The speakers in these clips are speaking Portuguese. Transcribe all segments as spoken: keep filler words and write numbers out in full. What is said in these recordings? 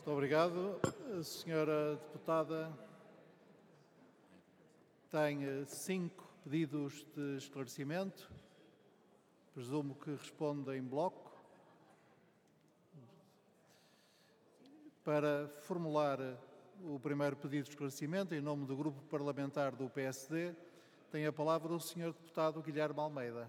Muito obrigado. A senhora deputada tem cinco pedidos de esclarecimento. Presumo que responda em bloco. Para formular o primeiro pedido de esclarecimento, em nome do Grupo Parlamentar do P S D, tem a palavra o senhor deputado Guilherme Almeida.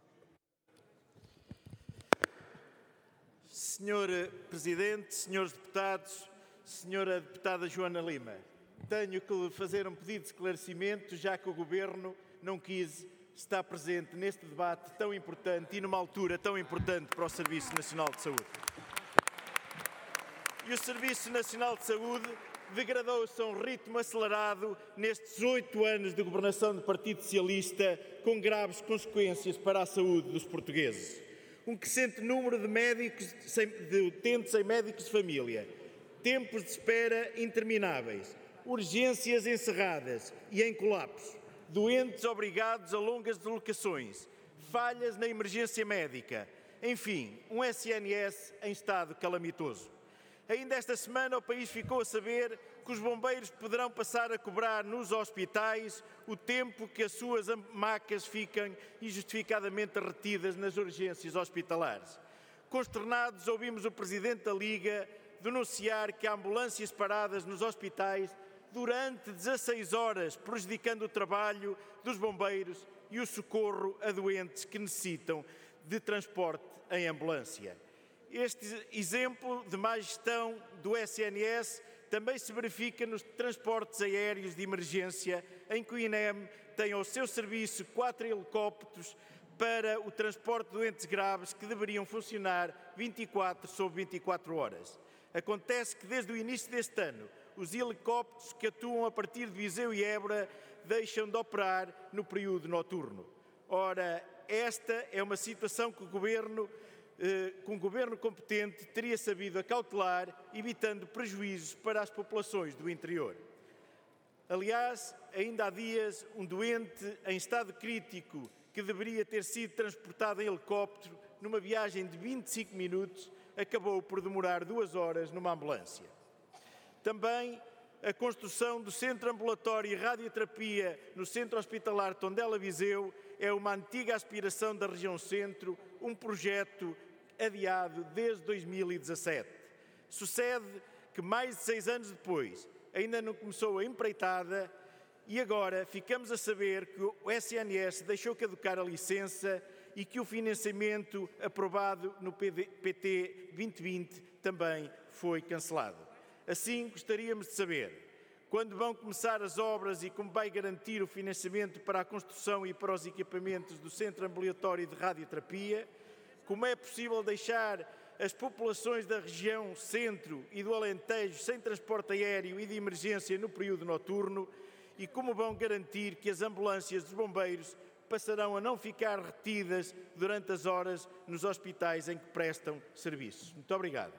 senhor Presidente, senhores deputados, senhora deputada Joana Lima, tenho que lhe fazer um pedido de esclarecimento, já que o Governo não quis estar presente neste debate tão importante e numa altura tão importante para o Serviço Nacional de Saúde. E o Serviço Nacional de Saúde degradou-se a um ritmo acelerado nestes oito anos de governação do Partido Socialista, com graves consequências para a saúde dos portugueses. Um crescente número de médicos, de utentes em médicos de família, tempos de espera intermináveis, urgências encerradas e em colapso, doentes obrigados a longas deslocações, falhas na emergência médica, enfim, um S N S em estado calamitoso. Ainda esta semana o país ficou a saber que os bombeiros poderão passar a cobrar nos hospitais o tempo que as suas macas ficam injustificadamente retidas nas urgências hospitalares. Consternados, ouvimos o Presidente da Liga denunciar que há ambulâncias paradas nos hospitais durante dezasseis horas, prejudicando o trabalho dos bombeiros e o socorro a doentes que necessitam de transporte em ambulância. Este exemplo de má gestão do S N S também se verifica nos transportes aéreos de emergência, em que o I N E M tem ao seu serviço quatro helicópteros para o transporte de doentes graves que deveriam funcionar vinte e quatro sobre vinte e quatro horas. Acontece que desde o início deste ano, os helicópteros que atuam a partir de Viseu e Évora deixam de operar no período noturno. Ora, esta é uma situação que o Governo com um governo competente teria sabido acautelar, evitando prejuízos para as populações do interior. Aliás, ainda há dias, um doente em estado crítico que deveria ter sido transportado em helicóptero numa viagem de vinte e cinco minutos, acabou por demorar duas horas numa ambulância. Também a construção do Centro Ambulatório e Radioterapia no Centro Hospitalar Tondela Viseu é uma antiga aspiração da região centro, um projeto adiado desde dois mil e dezassete. Sucede que mais de seis anos depois ainda não começou a empreitada e agora ficamos a saber que o S N S deixou caducar a licença e que o financiamento aprovado no P T vinte vinte também foi cancelado. Assim, gostaríamos de saber quando vão começar as obras e como vai garantir o financiamento para a construção e para os equipamentos do Centro Ambulatório de Radioterapia, como é possível deixar as populações da região centro e do Alentejo sem transporte aéreo e de emergência no período noturno e como vão garantir que as ambulâncias dos bombeiros passarão a não ficar retidas durante as horas nos hospitais em que prestam serviços. Muito obrigado.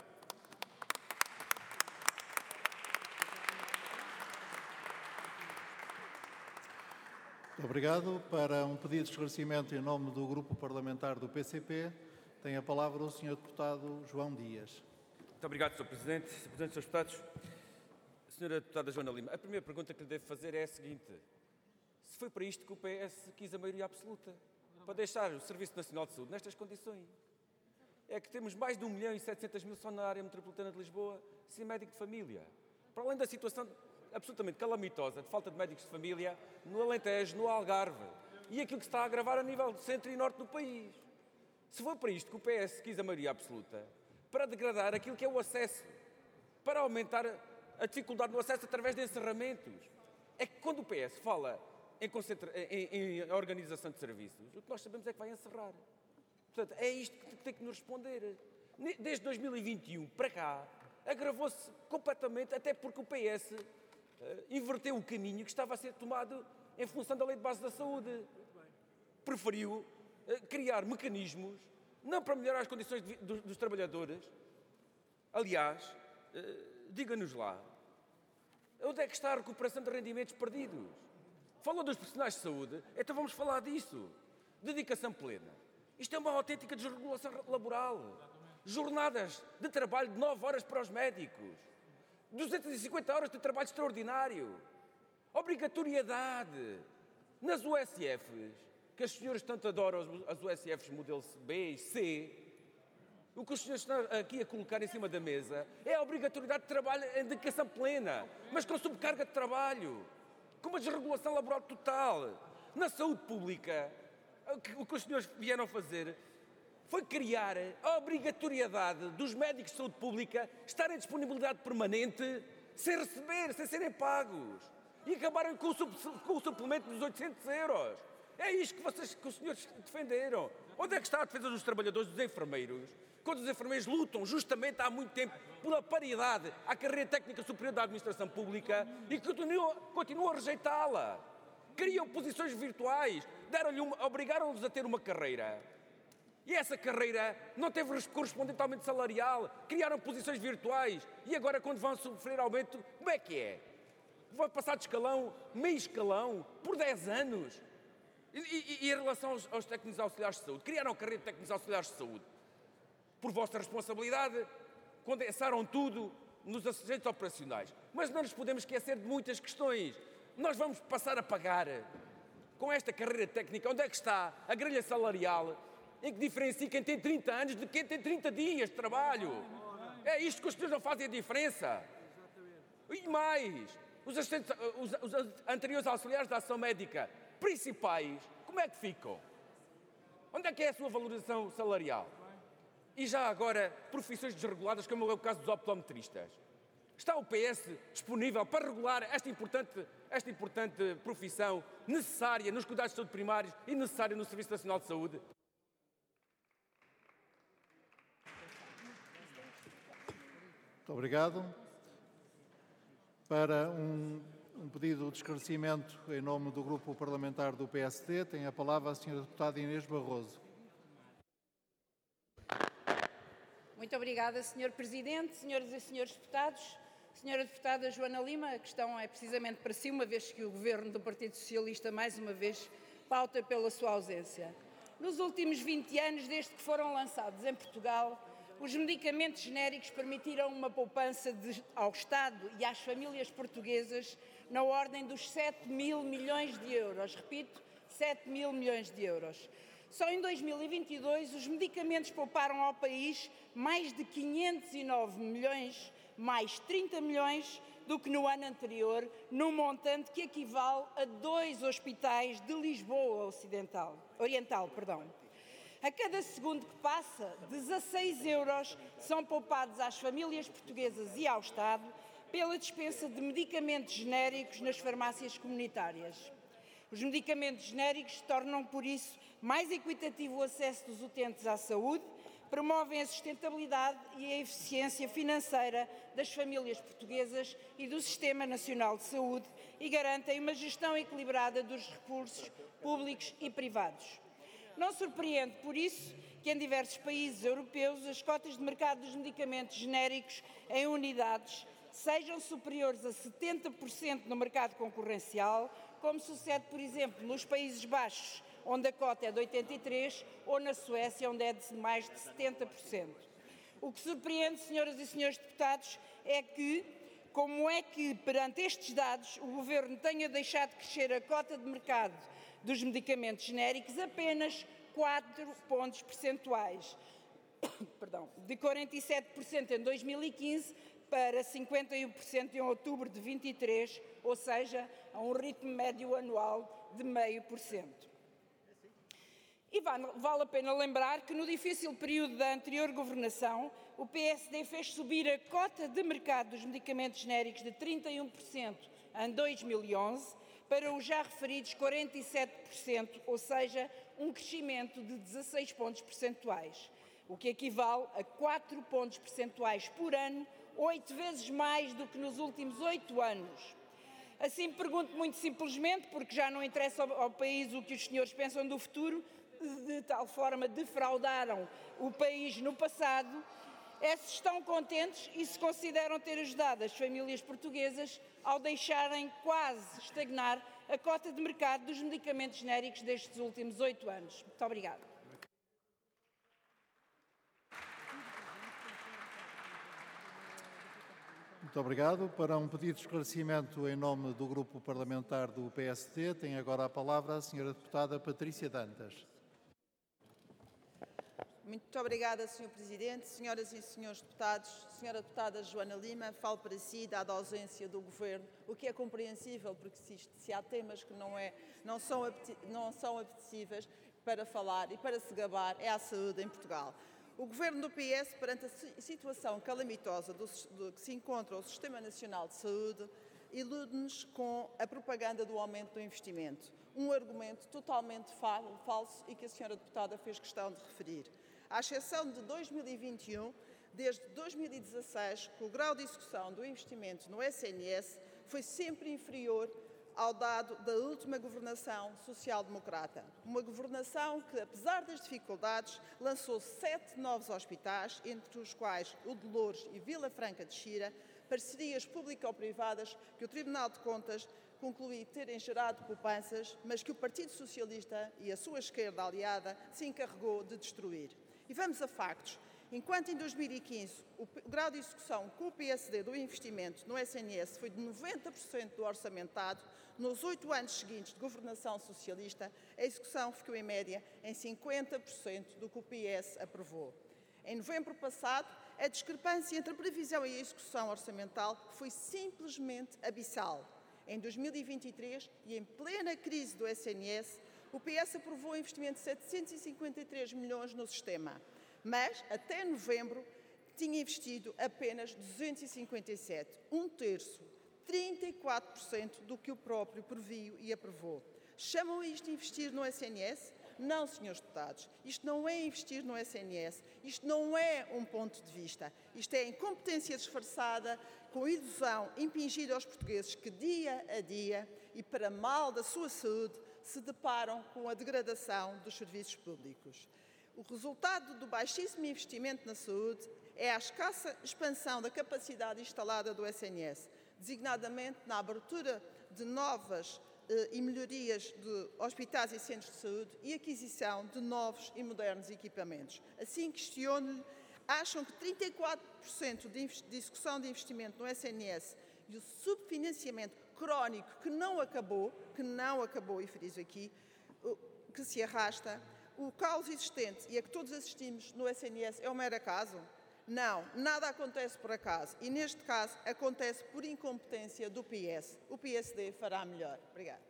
Muito obrigado. Para um pedido de esclarecimento em nome do Grupo Parlamentar do P C P, tem a palavra o senhor deputado João Dias. Muito obrigado, senhor Presidente. senhor Presidente, senhores deputados. senhora deputada Joana Lima, a primeira pergunta que lhe devo fazer é a seguinte. Se foi para isto que o P S quis a maioria absoluta, para deixar o Serviço Nacional de Saúde nestas condições, é que temos mais de um milhão e setecentos mil só na área metropolitana de Lisboa sem médico de família. Para além da situação absolutamente calamitosa de falta de médicos de família no Alentejo, no Algarve, e aquilo que se está a agravar a nível do centro e norte do país. Se foi para isto que o P S quis a maioria absoluta, para degradar aquilo que é o acesso, para aumentar a dificuldade no acesso através de encerramentos, é que quando o P S fala em, concentra... em, em organização de serviços, o que nós sabemos é que vai encerrar. Portanto, é isto que tem que nos responder. Desde dois mil e vinte e um para cá, agravou-se completamente, até porque o P S uh, inverteu o caminho que estava a ser tomado em função da Lei de Base da Saúde. Preferiu criar mecanismos, não para melhorar as condições de, dos, dos trabalhadores. Aliás, eh, diga-nos lá, onde é que está a recuperação de rendimentos perdidos? Falou dos profissionais de saúde, então vamos falar disso. Dedicação plena. Isto é uma autêntica desregulação laboral. Jornadas de trabalho de nove horas para os médicos. duzentas e cinquenta horas de trabalho extraordinário. Obrigatoriedade. Nas U S Fs, que as senhoras tanto adoram, as U S Fs modelo B e C, o que os senhores estão aqui a colocar em cima da mesa é a obrigatoriedade de trabalho em dedicação plena, mas com subcarga de trabalho, com uma desregulação laboral total. Na saúde pública, o que os senhores vieram fazer foi criar a obrigatoriedade dos médicos de saúde pública estarem em disponibilidade permanente sem receber, sem serem pagos. E acabaram com o, sub, com o suplemento dos oitocentos euros. É isto que, vocês, que os senhores defenderam. Onde é que está a defesa dos trabalhadores, dos enfermeiros? Quando os enfermeiros lutam justamente há muito tempo pela paridade à carreira técnica superior da administração pública e continuam, continuam a rejeitá-la. Criam posições virtuais, deram-lhe uma, obrigaram-nos a ter uma carreira. E essa carreira não teve correspondente aumento salarial, criaram posições virtuais e agora quando vão sofrer aumento, como é que é? Vai passar de escalão, meio escalão, por dez anos. E, e, e em relação aos, aos técnicos auxiliares de saúde, criaram a carreira de técnicos auxiliares de saúde. Por vossa responsabilidade, condensaram tudo nos assistentes operacionais. Mas não nos podemos esquecer de muitas questões. Nós vamos passar a pagar, com esta carreira técnica, onde é que está a grelha salarial, em que diferencia quem tem trinta anos de quem tem trinta dias de trabalho. É isto que os senhores não fazem a diferença. E mais, os, assistentes, os, os anteriores auxiliares da ação médica principais, como é que ficam? Onde é que é a sua valorização salarial? E já agora, profissões desreguladas, como é o caso dos optometristas. Está o P S disponível para regular esta importante, esta importante profissão necessária nos cuidados de saúde primários e necessária no Serviço Nacional de Saúde? Muito obrigado. Para um, um pedido de esclarecimento em nome do Grupo Parlamentar do P S D, tem a palavra a senhora Deputada Inês Barroso. Muito obrigada, senhor Presidente, senhoras e senhores deputados. Senhora Deputada Joana Lima, a questão é precisamente para si, uma vez que o Governo do Partido Socialista, mais uma vez, pauta pela sua ausência. Nos últimos vinte anos, desde que foram lançados em Portugal, os medicamentos genéricos permitiram uma poupança de, ao Estado e às famílias portuguesas na ordem dos sete mil milhões de euros. Repito, sete mil milhões de euros. Só em dois mil e vinte e dois, os medicamentos pouparam ao país mais de quinhentos e nove milhões, mais trinta milhões do que no ano anterior, num montante que equivale a dois hospitais de Lisboa Ocidental, Oriental. Perdão. A cada segundo que passa, dezasseis euros são poupados às famílias portuguesas e ao Estado pela dispensa de medicamentos genéricos nas farmácias comunitárias. Os medicamentos genéricos tornam, por isso, mais equitativo o acesso dos utentes à saúde, promovem a sustentabilidade e a eficiência financeira das famílias portuguesas e do Sistema Nacional de Saúde e garantem uma gestão equilibrada dos recursos públicos e privados. Não surpreende, por isso, que em diversos países europeus as cotas de mercado dos medicamentos genéricos em unidades sejam superiores a setenta por cento no mercado concorrencial, como sucede, por exemplo, nos Países Baixos, onde a cota é de oitenta e três por cento, ou na Suécia, onde é de mais de setenta por cento. O que surpreende, senhoras e senhores deputados, é que, como é que, perante estes dados, o Governo tenha deixado crescer a cota de mercado dos medicamentos genéricos apenas quatro pontos percentuais, perdão, de quarenta e sete por cento em dois mil e quinze para cinquenta e um por cento em outubro de vinte e três, ou seja, a um ritmo médio anual de zero vírgula cinco por cento. E vale a pena lembrar que no difícil período da anterior governação, o P S D fez subir a cota de mercado dos medicamentos genéricos de trinta e um por cento em dois mil e onze para os já referidos quarenta e sete por cento, ou seja, um crescimento de dezasseis pontos percentuais, o que equivale a quatro pontos percentuais por ano, oito vezes mais do que nos últimos oito anos. Assim, pergunto muito simplesmente, porque já não interessa ao, ao país o que os senhores pensam do futuro, de tal forma defraudaram o país no passado, é se estão contentes e se consideram ter ajudado as famílias portuguesas ao deixarem quase estagnar a cota de mercado dos medicamentos genéricos destes últimos oito anos. Muito obrigada. Muito Muito obrigado. Para um pedido de esclarecimento em nome do Grupo Parlamentar do P S D, tem agora a palavra a senhora deputada Patrícia Dantas. Muito obrigada, senhor Presidente. Senhoras e senhores deputados, senhora deputada Joana Lima, falo para si, dada a ausência do Governo, o que é compreensível, porque se, isto, se há temas que não, é, não, são apete, não são apetecíveis para falar e para se gabar, é a saúde em Portugal. O Governo do P S, perante a situação calamitosa do, do que se encontra o Sistema Nacional de Saúde, ilude-nos com a propaganda do aumento do investimento. Um argumento totalmente falso e que a senhora deputada fez questão de referir. À exceção de dois mil e vinte e um, desde dois mil e dezasseis, que o grau de execução do investimento no S N S foi sempre inferior ao dado da última governação social-democrata. Uma governação que, apesar das dificuldades, lançou sete novos hospitais, entre os quais o de Loures e Vila Franca de Xira, parcerias público-privadas que o Tribunal de Contas concluiu terem gerado poupanças, mas que o Partido Socialista e a sua esquerda aliada se encarregou de destruir. E vamos a factos. Enquanto em dois mil e quinze o grau de execução com o P S D do investimento no S N S foi de noventa por cento do orçamentado, nos oito anos seguintes de governação socialista, a execução ficou em média em cinquenta por cento do que o P S aprovou. Em novembro passado, a discrepância entre a previsão e a execução orçamental foi simplesmente abissal. Em dois mil e vinte e três, e em plena crise do S N S, o P S aprovou um investimento de setecentos e cinquenta e três milhões no sistema, mas até novembro tinha investido apenas duzentos e cinquenta e sete, um terço, trinta e quatro por cento do que o próprio previu e aprovou. Chamam isto de investir no S N S? Não, senhores deputados, isto não é investir no S N S, isto não é um ponto de vista, isto é incompetência disfarçada, com ilusão impingida aos portugueses que dia a dia e para mal da sua saúde se deparam com a degradação dos serviços públicos. O resultado do baixíssimo investimento na saúde é a escassa expansão da capacidade instalada do S N S, designadamente na abertura de novas eh, e melhorias de hospitais e centros de saúde e aquisição de novos e modernos equipamentos. Assim, questiono-lhe, acham que trinta e quatro por cento de execução de investimento no S N S e o subfinanciamento crónico que não acabou, que não acabou, e friso aqui, que se arrasta, o caos existente e a que todos assistimos no S N S é um mero acaso? Não, nada acontece por acaso e, neste caso, acontece por incompetência do P S. O P S D fará melhor. Obrigada.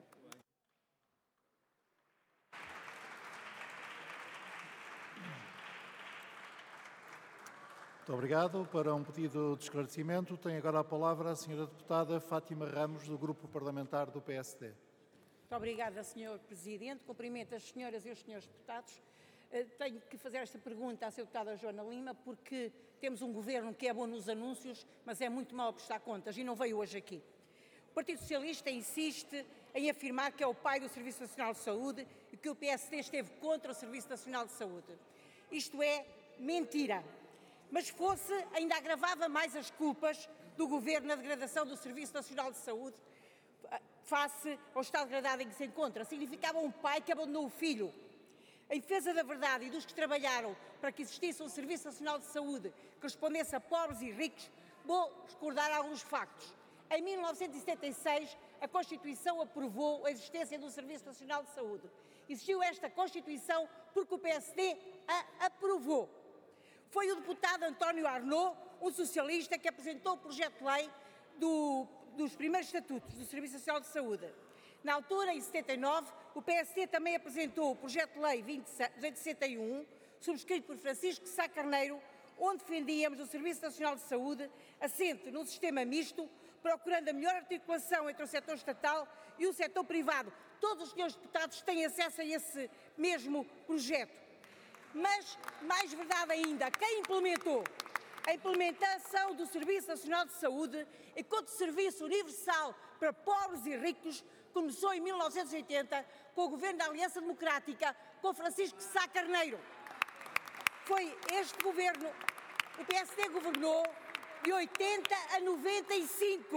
Muito obrigado. Para um pedido de esclarecimento, tem agora a palavra a senhora deputada Fátima Ramos, do Grupo Parlamentar do P S D. Muito obrigada, senhor Presidente. Cumprimento as senhoras e os senhores deputados. Tenho que fazer esta pergunta à senhora deputada Joana Lima, porque temos um governo que é bom nos anúncios, mas é muito mau a prestar contas e não veio hoje aqui. O Partido Socialista insiste em afirmar que é o pai do Serviço Nacional de Saúde e que o P S D esteve contra o Serviço Nacional de Saúde. Isto é mentira. Mas fosse, ainda agravava mais as culpas do governo na degradação do Serviço Nacional de Saúde face ao estado degradado em que se encontra. Significava um pai que abandonou o filho. Em defesa da verdade e dos que trabalharam para que existisse um Serviço Nacional de Saúde que respondesse a pobres e ricos, vou recordar alguns factos. Em mil novecentos e setenta e seis, a Constituição aprovou a existência do Serviço Nacional de Saúde. Existiu esta Constituição porque o P S D a aprovou. Foi o deputado António Arnaud, um socialista, que apresentou o projeto de lei do, dos primeiros estatutos do Serviço Nacional de Saúde. Na altura, em setenta e nove, o P S D também apresentou o projeto de lei vinte e sessenta e um, subscrito por Francisco Sá Carneiro, onde defendíamos o Serviço Nacional de Saúde assente num sistema misto, procurando a melhor articulação entre o setor estatal e o setor privado. Todos os senhores deputados têm acesso a esse mesmo projeto. Mas, mais verdade ainda, quem implementou a implementação do Serviço Nacional de Saúde enquanto serviço universal para pobres e ricos começou em mil novecentos e oitenta com o governo da Aliança Democrática, com Francisco Sá Carneiro. Foi este governo, o P S D governou de oitenta a noventa e cinco.